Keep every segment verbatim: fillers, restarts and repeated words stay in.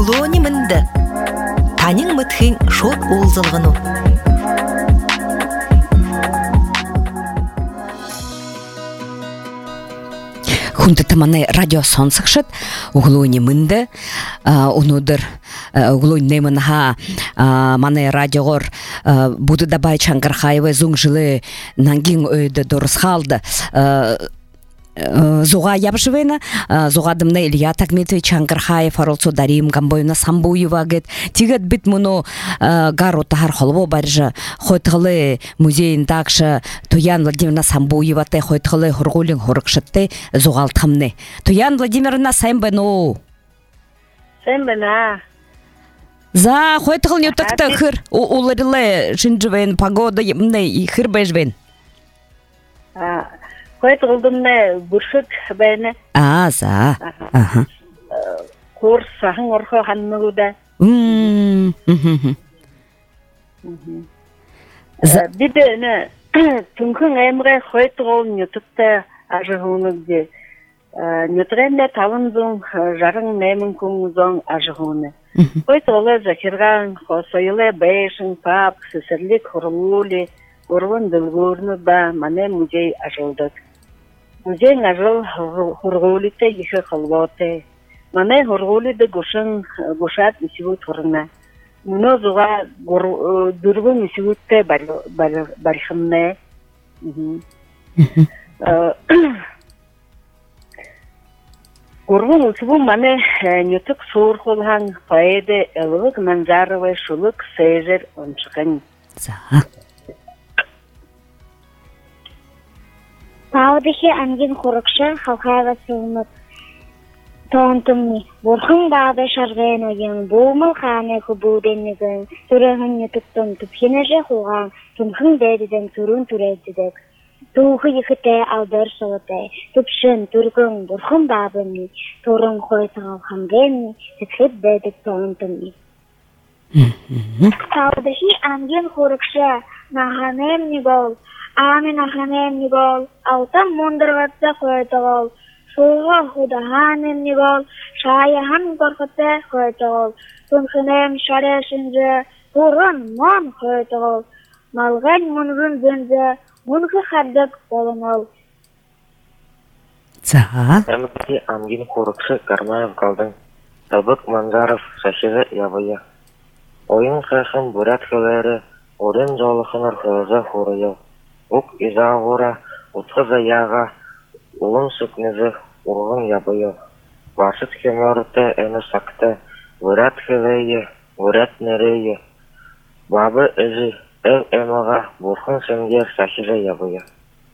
углони мында. Танин мытхин шот улзылғыну. Хунты таманы радио сонсықшыт, углони мында, онудыр углони немынға маны радиоғыр буды дабай Чангырхаевы зұң жылы нангин өйді дұрыс қалды. Зуга ябжывена, зугадымна Илья Тагметович Чангырхаев, Аролцо Дарим Гамбоевна Самбуева гет, тигет бит муну гару тахар холво баржа, хойтгалы музейн такша Туян Владимировна Самбуева те хойтгалы хургулин хорыкшытте зугалтхамне. Туян Владимировна Самбену. Самбена. За хойтгал нютакта хыр, улариле шинжвен погода емне хыр бежвен. А Хоет ғылдымны бүршік бәйіні. А, за. Қор сағын орқы қанмығыда. Биді үні түнкің әмірі хоет ғылын нютықта ажығуыны. Нютығында талын зоң жарың нәмін күн зоң ажығуыны. Хоет ғылы закирған қосойылы бәйшін пап, сесірлік құрылулі, ұрғын дылғырны ба мане музей ажылдық. Музей ажыл хургулите ехе халвоте. Мане хургулите гушын гушат мисивут хурна. Муно зуга дургу мисивутте барихымне. Гургу мисиву мане нютык сур холхан поэде элвык манзаровы шулык сейзер ончыгын. Паудихи ангин хурыкшы халхайға сылынып тоғынтымни. Борхын бағды шарғайын ойын, болмыл қаны күбуденігін, түрігін нетіктің түпхенеже хуған, түмхін дәдіден түрін түрәдідік. Туғы екіте алдар шылытай, түпшін түргін борхын бағдымни, тұрын қойтығал қамдемни, түпхет дәдік тоғынтымни. Паудихи ангин хурыкшы нағанем негол, Амин аханем нигол, алтам мундыргатса койтагол, шуға худаханем нигол, шаяхан коркатса койтагол, түнхінем шарешінже, турын мон койтагол, малған мұнгын зөнзе, мұнғы хардық болыңол. За. Әмікте ангин қорықшы Кармаев қалдың, Табык Манзаров шашығы ябыя. Ойын қақын бұрат көлері, орын жолықын арқылыға хорыяу. Ук изағыра, ұтқыз аяға, ұлын сүкнізі, ұлғын ябыйы. Башыт кемерті әні сақты, вырат көлейі, вырат нерейі. Бабы үзі, әл әміға, бұрқын сәмдер сәшігі ябыйы.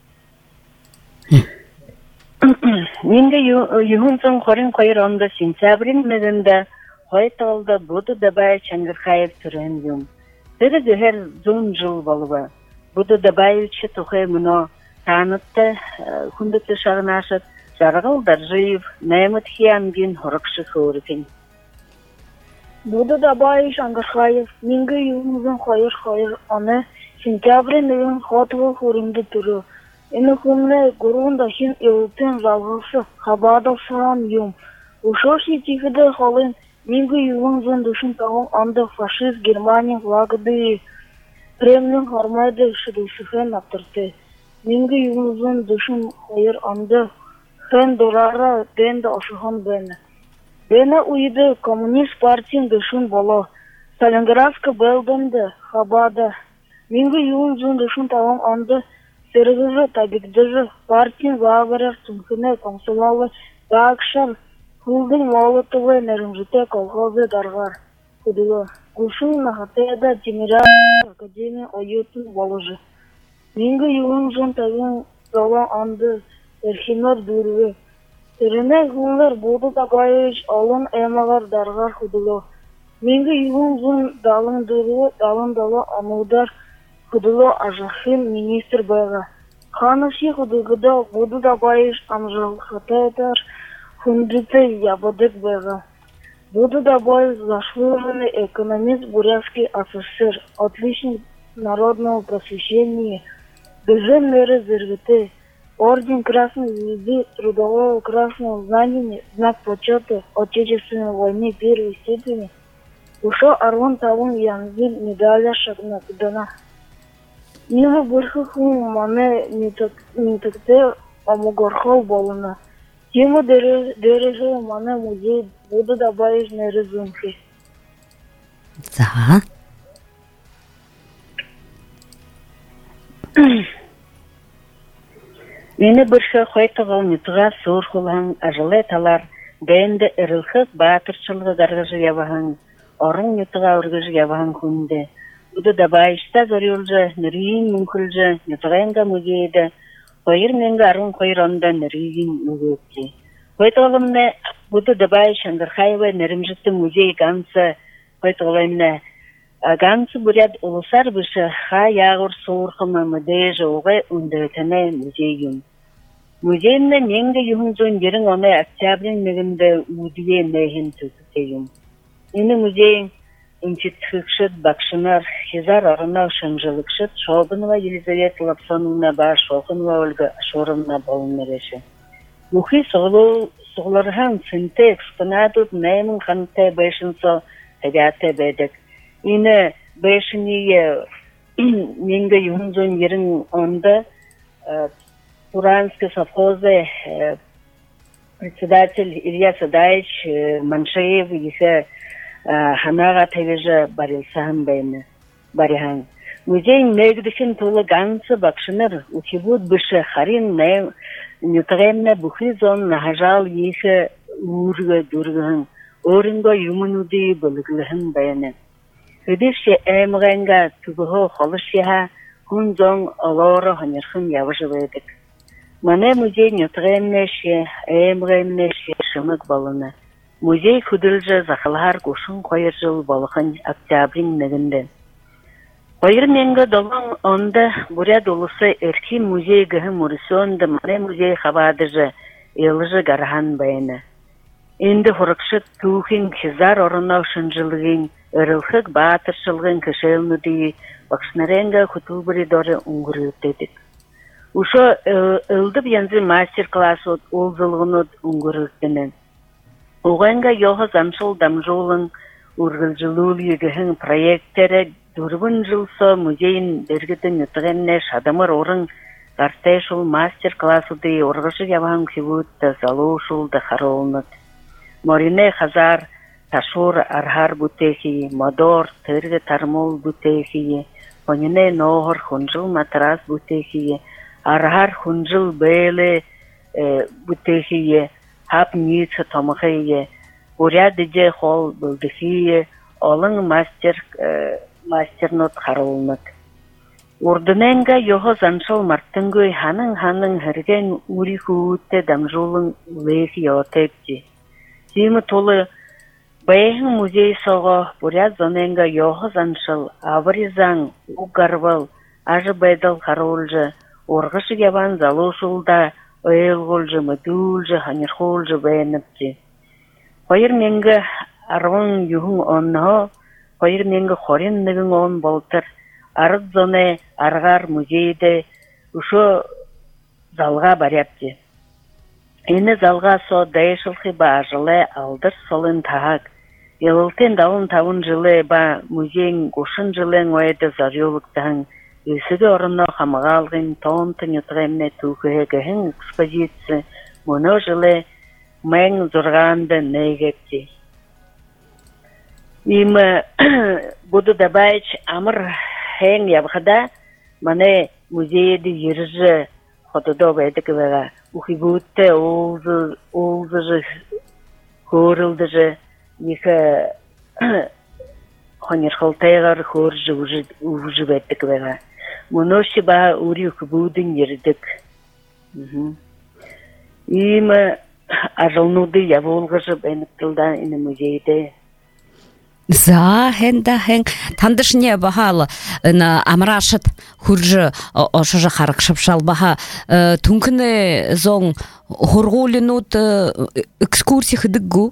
Менде юғынсын қорын қойыр онда сентябрин мәзінде қойт алды бұды дабай Чангырхаев түрін юм. Бірі зөхер зон жыл болуы. Буду добавить тухай мно танытты хүндікті шағын ашып, жарғыл даржиев, нәмет хиангин хорықшы хөріпен. Буду добавить Чангырхаев, менгі юғынызын қойыр-қойыр аны сентябрин үйін хотығы хөрімді түрі. Ені күмлі ғұрғында хин еуттен жалғысы қабады сұран юм. Ушош етекіді қалын менгі юғынызын дұшын тағын анды фашист Германия лагыды Кремлин хармайды шыдышыхен аптырты. Менгі юғынызын дұшын қойыр анды хэн дұрары бәнді ашыған бәні. Бәні ұйды коммунист партиян дұшын болу. Сталинградскі бәлдімді хабады. Менгі юғынызын дұшын тағын анды сәргізі табикдіжі партиян бағырар түнкіне консулалы бағшар хулдың молотовы нәрімжіте колхозы дарғар. Кудылы. Кушын нахатайда Тимирян академия ойытын болыжы. Менгі юғын жон тағын зала анды әрхинар дұрығы. Теріне ғынлар болды тағайыш алын әмағар дарғар худылы. Менгі юғын жон далын дұрығы, далын далы анудар худылы ажахин министр байға. Қанышы худығыда болды тағайыш амжал хатайдар хүндіті ябадық байға. Буду добавить заслуженный экономист, бурятский офицер, отличник народного просвещения, беженные резервиты, Орден Красной Звезды, Трудового Красного Знамени, Знак почета Отечественной войны первой степени. Ушо Арвон Тавон Янзил медаля шагна кудана. Нива Бурхаху Мане Нитакте Амугорхол Болуна. Тема Дереже Мане Музей буду добавить на рисунки. За. Мені бірші қойтығыл нетіға суыр құлған ажылы талар бәйінді ірілхіз батыршылығы гаргажы ябағын, орын нетіға өргіжі ябағын күнді. Бұды дабайышта зорюлжы, нұрейін мүмкілжі, нетіғайынға мүгейді, қойыр менгі арын қойыр онда нұрейін мүгейді. Қойтығылымны бұды дабайыш Аңғырхаева нәрімжітті музей гансы қойтығылымны гансы бүряд ұлысар бұшы ха яғыр суырқымы мүдейжі оғай үндетіне музейім. Музейімні менгі юхын зон ерін оны октябрин мегінді үдіе нәйін түкітейім. Ені музейін инчитхықшыт бақшынар хизар арынау шыңжылықшыт Шолбынова Елизавета Лапсоновна бар Шолқынова Ольга Ашоровна болынмереші. Мұхи сұғылырған сынты экспонатут нәймін қанты бәшінсо тәбәті бәдік. Ені бәшіние менгі юхын зон ерін онды Туранский совхозы председатель Илья Садаевич Маншаев ехе ханаға тәвежі барилсахан бәйіні барихан. Музей нәйгдішін толы гансы бақшыныр учебуд бүші харин нютағайымна бұхи зон нахажал ехе үргі дүргіхін орынға юмынуды бұлығылығын бәйіні. Хөдіші әмғайынға түгіхі қолышыға күн зон олары ханерхын явыжы бәйдік. Мане музей нютағайымнеші, әмғайымнеші шымық балыны. Музей күділжі зақылғар көшін қойыр жыл балықын октябрин нігінді. Қойыр менгі долың онды бұря долысы әркі музей гіхі мұрысуынды мане музей қабадыжы елжі гархан бәйіні. Енді құрықшыт түүхін хизар орынау шынжылығын, өрілхік батыршылығын кішелінуді бақшынаренгі күтіл бірі доры ұңғыры өттедік. Ушо ылдып янзы мастер-класс от олзылығынуд ұңғыры өттенен. Оғанға йоғы замшыл дамжолың үргілжілул егіхін проекттері дұрбын жылсы музейін бергідің үтігенне шадамыр орын ғартайшыл мастер-классуды орғышы ябан кебутті залушылды қаролыныд. Морине хазар ташур архар бутехи, модор тырғы тармол бутехи, понине ноғыр хунжыл матрас бутехи, архар хунжыл бейлі бутехи, хап ницы томхие, урядыже хол булдыхие, олың мастер мастернот харулнат. Урдыненга його заншыл мартынгой ханың-ханың хірген ури хуутте дамжулың улехи отепти. Симы толы бәйхің музей соғы буряд зоненга його заншыл аваризаң угарвал ажы байдал харулжы, орғышы ябан залушулда ойылғылжы, мүдүүлжі, ханерхулжы бәйініпті. Қойыр менгі арвың юхың оннығы, қойыр менгі хорин нігің он болтыр, арыз зоне арғар музейді ұшы залға баряпты. Ені залға со дайшылқы ба жылы алдыр солын тағақ. Елілтен дауын тауын жылы ба музейін қошын жылын ойды зареліктің. Өсігі орынна қамыға алғын тоғынтын үтігімне түкігігін экспозиция мұны жылы мәң зұрғанды нәйгекті. Имі бұды дабайч амыр хәң ябғада мане музейді ержі қотыда бәйдік вәға. Ухибутте олзыжы көрілдіжі екі ханерхалтайғар көржі ұжы бәйдік вәға. Мұноші ба ұри үкібудың ердік. Имі ажылнуды яволғыжы бәйніптілдан іні музейді. За, хен да хен. Тандышне бахалы амрашыт хуржы ошыжы харықшып шалбаха. Түнкіні зоң хорғолынут экскурсия хыдыггу?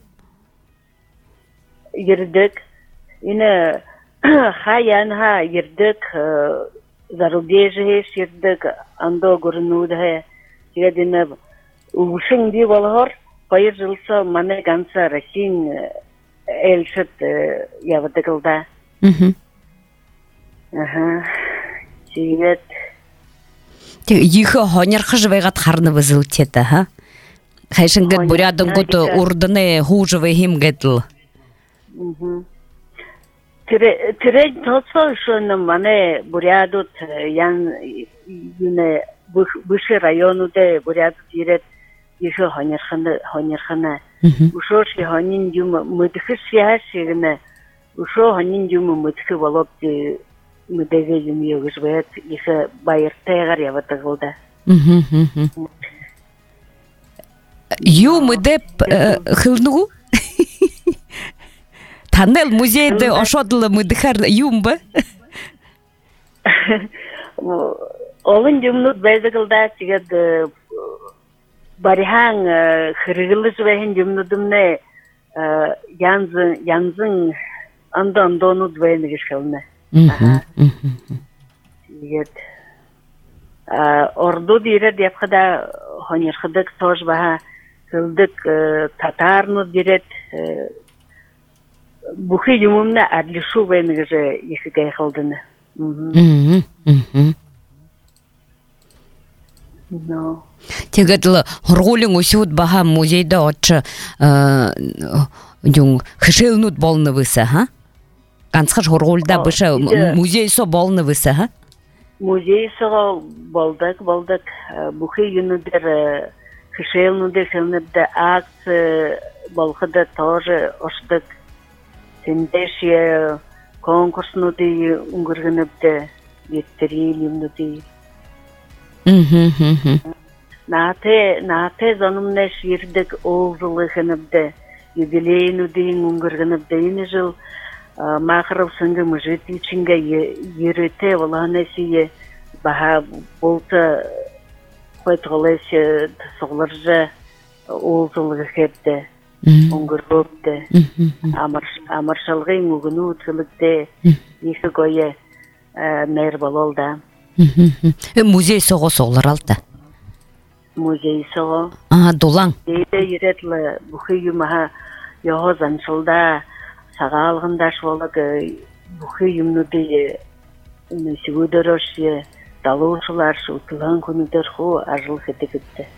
Ердік. Іні хаян-ха ердік зарубежі ердік. Андо көрінуді Тигедине ушың ди болгор Байыр жылса мане ганса Россин элшет явдыгылда. Мгм. Ага. Тигет Ихе хонер хжвегат харны вызылтета, ха? Хайшынгет бурядым гут урдыны хужвы хим гетл. Мгм. Тире тире тоцо шуны мане бурядут ян юне выше районуде бурядут дирет еще хонерхана хонерхана. Ушо ши хонин юм мыдхы сяшигне. Ушо хонин юм мыдхы волопти мыдеге юм йогжвет ихе байыртегар яватыгылда. Мгм. Ю мыдеп хылнугу? Танел музейде ошодлы мыдхар юмба? Олын юмнут безгылда тигед барихан хыргылыс вехин юмнудумне янзын янзын андан донут венигиш калны. Мгм. Тигед орду дире депхада хонерхдык тож баха кылдык татарну дирет бухи юмумна адлишу венигиш ихигай калдыны. Мгм. Мгм. No. Тегетлы хоргулин усют баха музейда отчы юн хышылнут болны высы, ха? Ганцхаш хоргулда быша музей со болны высы, ха? Музей со болдак болдак бухи юнудер хышылнудер хылныбда акция болхыда тоже оштык сендешия конкурснуды унгыргыныбда еттерилимнуды. Мгм. Нате нате занымне ширдик олзылыхыныбды юбилейнудин унгыргыныбды ини жыл махров сынғы мыжыты чинга ерете валанесие баха болта хойтголесе согларжа олзылыхыбды унгыргыбды амаршалгын угуну тылыкты иши гое мэр бололда. Музей соғы соғлар алды. Музей соғы. А, долаң. Дейді еретлі бұхи юмаға яғы заншылда сағалғында шолық бұхи юмнуды сегудер өші далушылар шутылған күнідер ху ажыл хеті күтті.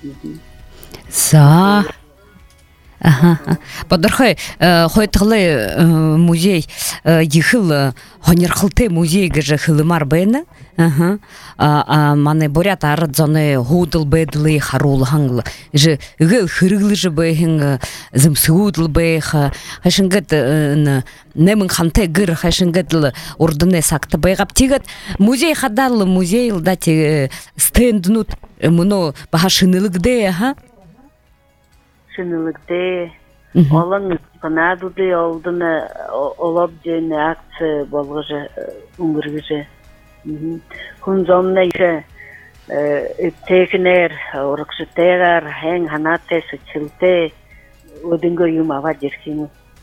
За. Ага. Подырхай, хойтылы музей ехыл хонерхылты музей гыжы хылымар бәйні. Ага. А маны борят арыд зоны худыл бәділі харулы хаңлы. Жы ғыл хырғылы жы бәйхін зымсығудыл бәйхі. Хайшынгыт немін ханты гыр хайшынгытлы ордыны сақты бәйғап. Тегіт музей хадарлы музей ұлда те стенднут мұны баға шынылығды, ага. Шынылықты олың қанадуды олдыны олап жөні акция болғыжы үңгіргіжі. Күн зомна еші үптекінер, ұрықшы тегар, әң ханатты, сүтсілті өдінгі үйім ава жеркені.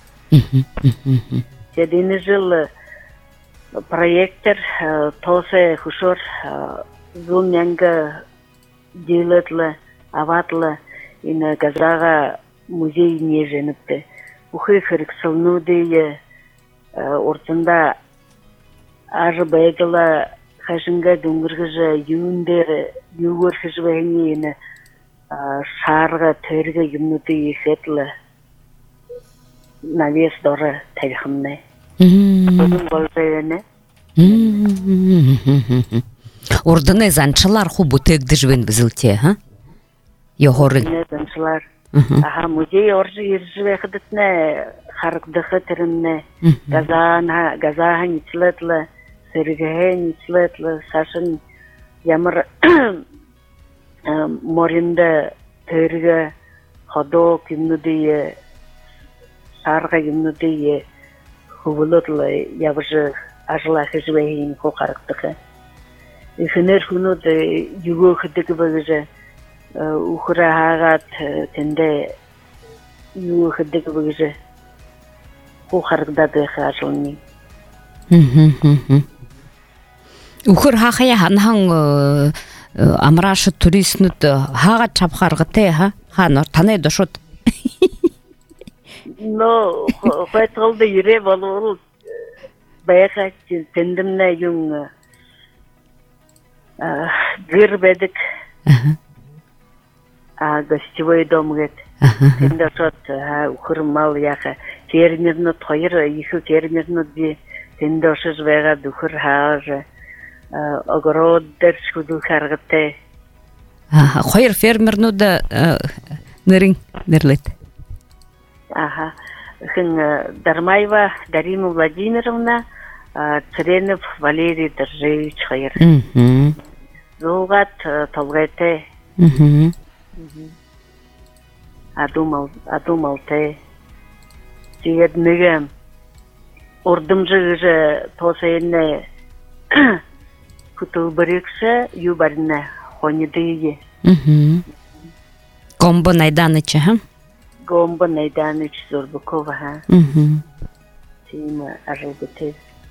Жедені жыл проекттер тосы құшыр зұн әңгі дейлетлі, аватлы ина газраға музей не женіпті. Бұхы қырықсылну дейі ортында ажы бәйгіла қашынға дүңгіргіжі юндері югөрхіжі бәйіне ені шарға төргі юмну дейі сетлі навес доры тәліхімне. Бұдың болжайыны. Ордыны занчылар ху бұтегді жвен бізілте, ха? Йогорын. Занчылар. Аха, музей оржы ержі қыдытны харықдықы түрінні. Газаға нечілетлі, сөргіге нечілетлі, сашын ямыр моринді төргі ходок юмну дейі, шарға юмну дейі, хубылытлы ябыжы ажылақы жібәйін ко харықтықы. Ихінер хүнуді юго қыдығы бұғыжы ухра хагат тенде ю хыдык быгы ху харгда да хашылны. Ухр хахая ханхан амрашы туристнут хага чапхаргыте ха ханор тане дошот но хойтолды юре болол баяка тендимне юң гырбедик а гостевой дом гет тенде сот ухурмал яха термирно тойр иху термирно ди тенде шыз вега духур хааже огород дершуду харгыте хойр фермерну да нырин нерлет ага хин Дармаева Дарина Владимировна, Царенов Валерий Доржевич хойр зулгат толгайте адумал адумалте тигет мегем ордымжы же тосайне кутул бириксе юбарне хонидыйе Гомбо Найданыча, ха? Гомбо Найданыч Зорбукова, ха? Тима Арылбутез.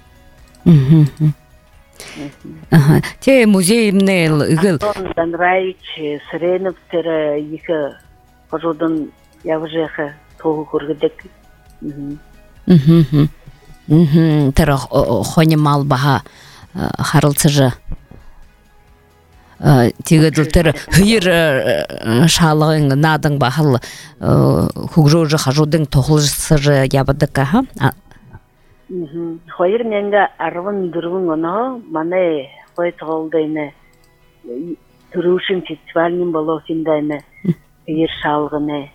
Те музейный игыл. Антон Данраевич Сыренов тера иха пожодан явжеха тогу кургыдык. Тера хонимал баха харылцыжы. Тигедл тер хыйыр шалыгын надың бахыл хугжожы хажудың тоғылжысыжы ябыдыка, ха? Хойыр менге арвын дұрвын оны, маны хой тоғылдайны тұрушын фестивалінің болуғындайны хыйыр шалғыны.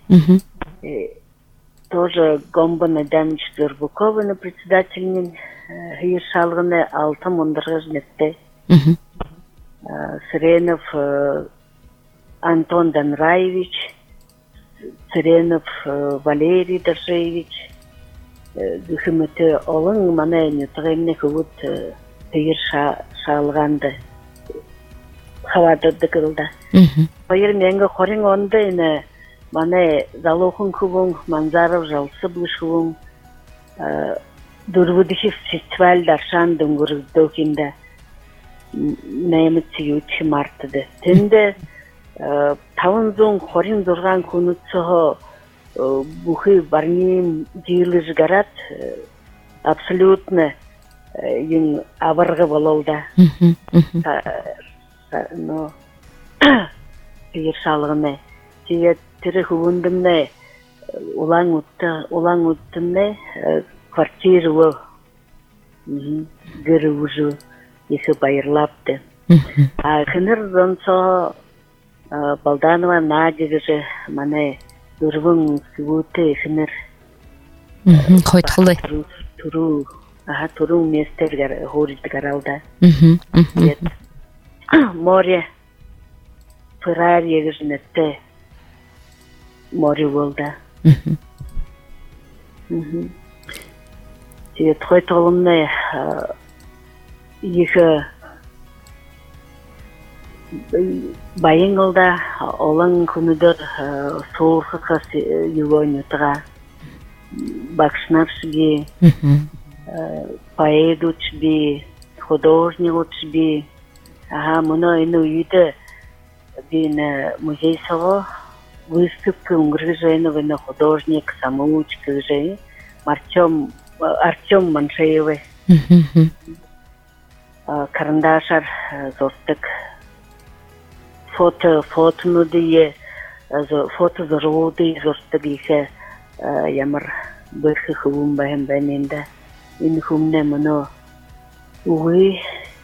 Тоже Гомбо Найданыч Зорбукованы председателінің хыйыр шалғыны алты мұндырғы жметті. Сыренов Антон Данраевич, Сыренов Валерий Доржевич, Духимыты олың мана нютығымны күгіт түйір шалғанды хавадырды кылда. Қойыр менгі қорын онды ені мана залуқын күбің, Манзаров жалсы бұлышуың, дұрвыдығы фестиваль даршан дүңгірізді өкенді. Наймытсы ютші мартыды. Тенде тавын зоң хорин зорған күнүтсіғі бұхы барнем дейілі жыгарат абсолютно ең абырғы бололда. Но пейір шалығыны. Теге тірі хүгіндімні олаң ұттымны квартиры о гірі ұжу. Ехы байырлапты. Хыныр зонсо Балданова Надега же мане дұрвың сүгуті хыныр. Хойтқылы. Туру, аха туру местер хоризді гаралда. Море Феррари егіжінетті море болда. Теге хойтқылымны Ехі байыңылда олың күнідір соғырқы қас югойны тұға бақшынапшы поэт учби, художник учби. Ага, мұны өйні үйді бен музей соғы выставка үңгіргі жайны вені художник, самоучка жайы Артем Маншаевы. Карандашар зостык фото фотону дие фото зоруды зостык ише ямар бырхы хубун баем бененде ин хумне мано уй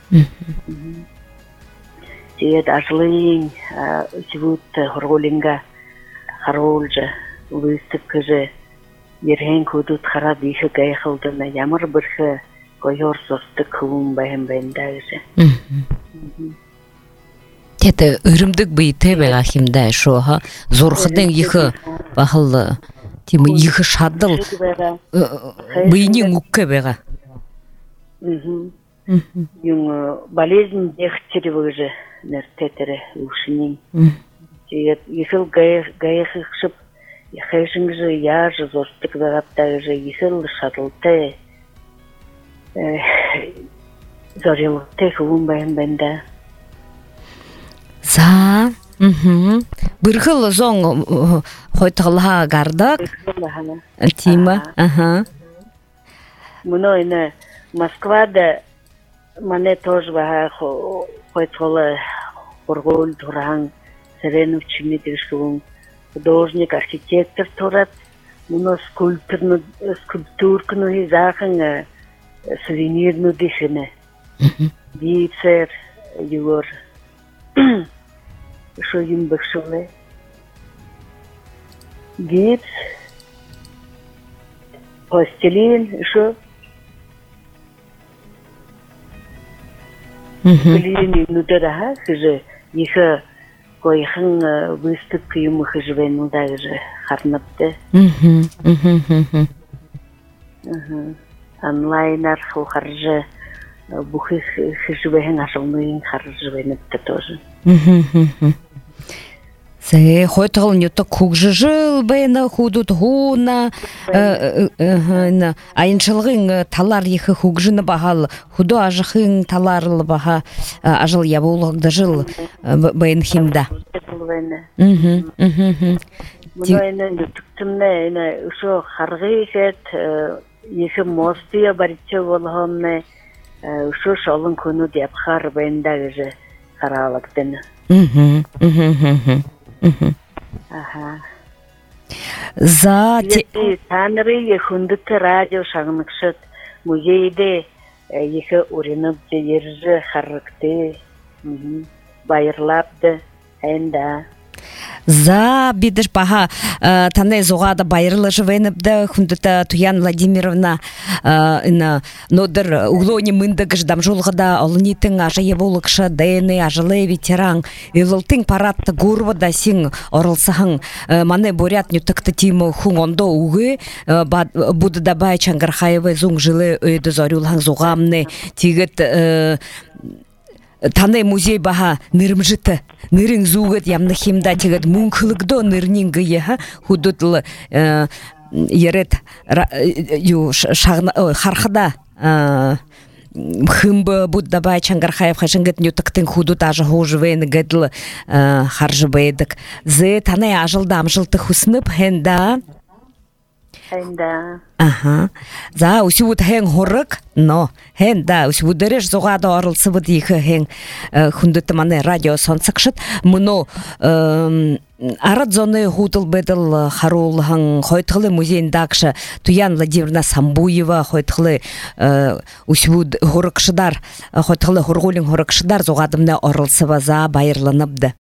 тиет ажлын живут хорголинга харолжа выставка же ерген кудут хараб ише гайхылдына ямар бырхы Койор зостык хубун баем бендагыжы. Тете өрімдік бейте бега химда шо ха зорхыдың ехы бахыл тимы ехы шадыл бейнен үкке бега. Юң болезнь дехтеревы же нертетере ушинин. Ехыл гайхы хшып ехайшың же яжы зостык бегаптагы же ехыл шадылты. Зорил тех умбаем бенда. За. Мгм. Бырхыл зоң хойтылга гардак. Тима. Ага. Муно ина Москвада мане тоже баха хойтылы Оргол Туран Серенов Чимидишкун художник, архитектор турат. Муно скульптурну скульптуркну изахан сувенирну дишене. Бицер юр Шо юм бахшуле. Гипс, пластилин, шо. Пластилин нудера, хуже, их койхан выставка ему хожевену даже харнапте. Онлайн арху харже бухих хожевен ашалмын харжевенапте тоже. Се хойтыл нюта кугжыжыл бэна худут хуна айынчылгын талар ехы хугжыны бахал худу ажыхын таларлы баха ажыл ябулыгды жыл бэйн химда. Муна нутуктумна ина ушо харгы кет ехы мостия бариче волхомна ушо шолын күнү деп хар бэйнда же харалыктын. Ага. За танры ехундык радио шагныкшыт музейде ехе уринып ержи харыкты байырлапты энда. За бидеш баха тане зогада байырлы живенепде хундыта Туян Владимировна ина нодыр углони мындыгыш дамжулгада алынитың ажа еболыкша дэне ажылы ветеран илылтың паратты гурвада син орылсаң мане борят нютыкты тиму хунгондо угы буды дабай Чангархаева зуң жылы өйді зорюлхан зугамны тигет Тане музей баха нырмжыты, нырын зугат ямны химда тегат мункылыгдо нырнинга еха худутлы ерет ю хархада хымбы буддабай Чангархаев хашынгет нютыктың худут ажы хожывен гэдл харжыбайдык. Зе тане ажылдам жылты хуснып хенда. Хенда. Ага. За усюд хен хорык, но хенда усюд дереш зогада арылсы бud ихе хен хундыты мане радио сонсакшыт. Муно арат зоны хутыл бедл харулхан хойтылы музейндакшы Туян Владимировна Самбуева хойтылы усюд хорыкшыдар хойтылы хорголин хорыкшыдар зогадымны арылсы база байырланыбды.